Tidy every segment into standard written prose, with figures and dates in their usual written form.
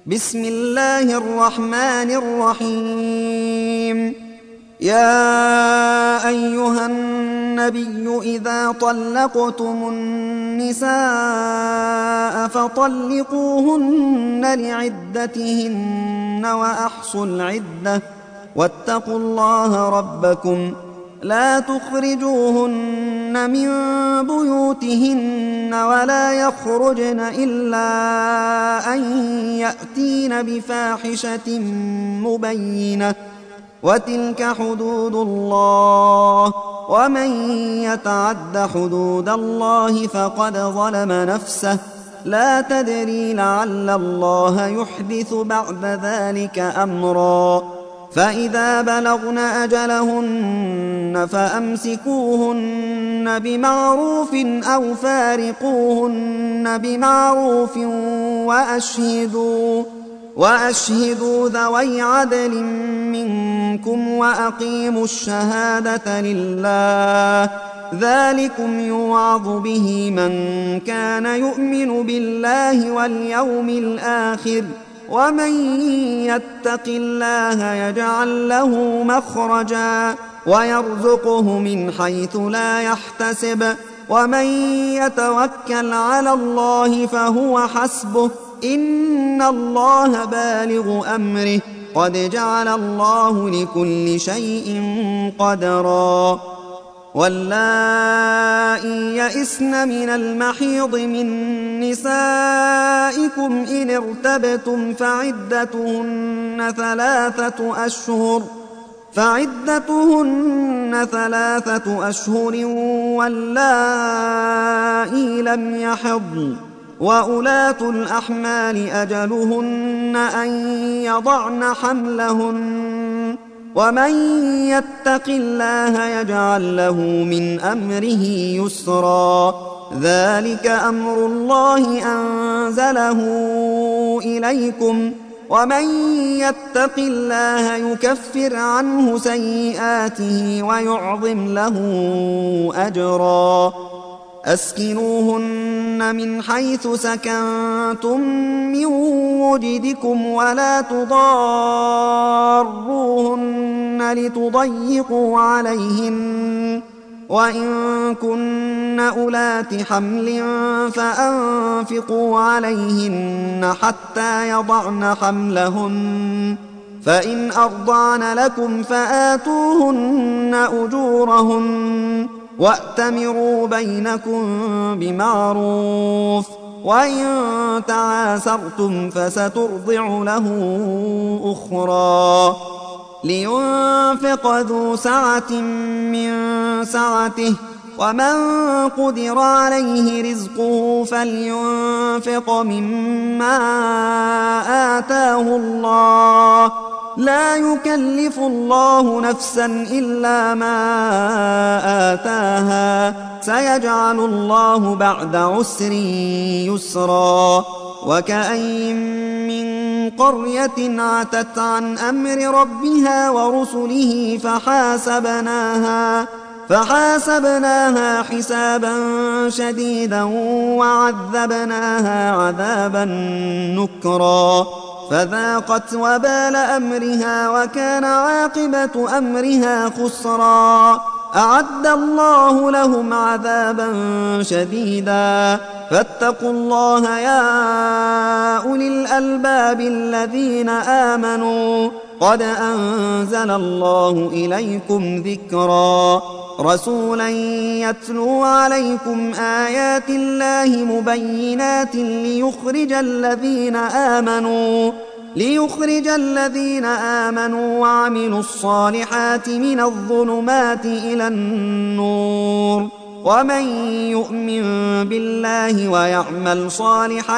بسم الله الرحمن الرحيم. يا أيها النبي إذا طلقتم النساء فطلقوهن لعدتهن وأحصوا العدة واتقوا الله ربكم لا تخرجوهن من بيوتهن ولا يخرجن إلا أن يأتين بفاحشة مبينة وتلك حدود الله ومن يتعد حدود الله فقد ظلم نفسه لا تدري لعل الله يحدث بعد ذلك أمرا. فإذا بلغن أجلهن فأمسكوهن بمعروف أو فارقوهن بمعروف وأشهدوا ذوي عدل منكم وأقيموا الشهادة لله ذلكم يوعظ به من كان يؤمن بالله واليوم الآخر ومن يتق الله يجعل له مخرجا ويرزقه من حيث لا يحتسب ومن يتوكل على الله فهو حسبه إن الله بالغ أمره قد جعل الله لكل شيء قدرا. واللائي يئسن من المحيض من نسائكم إن ارتبتم فعدتهن ثلاثة أشهر واللائي لم يحضن وأولاة الأحمال أجلهن أن يضعن حملهن ومن يتق الله يجعل له من أمره يسرا. ذلك أمر الله أنزله إليكم ومن يتق الله يكفر عنه سيئاته ويعظم له أجرا. أسكنوهن من حيث سكنتم من وجدكم ولا تضاروهن لتضيقوا عليهن وإن كن أولات حمل فأنفقوا عليهن حتى يضعن حملهن فإن أرضعن لكم فآتوهن أجورهن وأتمروا بينكم بمعروف وإن تعاسرتم فسترضع له أخرى. لينفق ذو سعة من سعته ومن قدر عليه رزقه فلينفق مما آتاه الله لا يكلف الله نفسا إلا ما آتاها سيجعل الله بعد عسر يسرا. وكأين من قرية عتت عن أمر ربها ورسله فحاسبناها حسابا شديدا وعذبناها عذابا نكرا فذاقت وبال أمرها وكان عاقبة أمرها خسرا. أعد الله لهم عذابا شديدا فاتقوا الله يا أولي الألباب الذين آمنوا قد أنزل الله إليكم ذكرا. رسولا يتلو عليكم آيات الله مبينات ليخرج الذين آمنوا وعملوا الصالحات من الظلمات إلى النور ومن يؤمن بالله ويعمل صالحا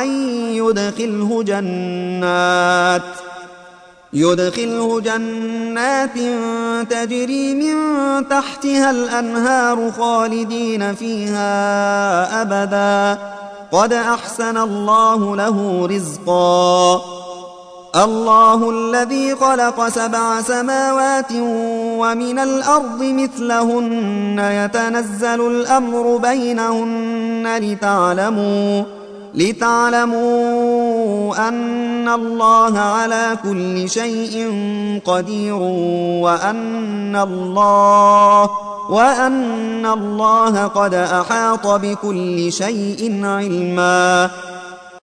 يدخله جنات تجري من تحتها الأنهار خالدين فيها أبدا قد أحسن الله له رزقا. الله الذي خلق 7 سماوات ومن الأرض مثلهن يتنزل الأمر بينهن لتعلموا أن أن الله على كل شيء قدير وأن الله قد أحاط بكل شيء علما.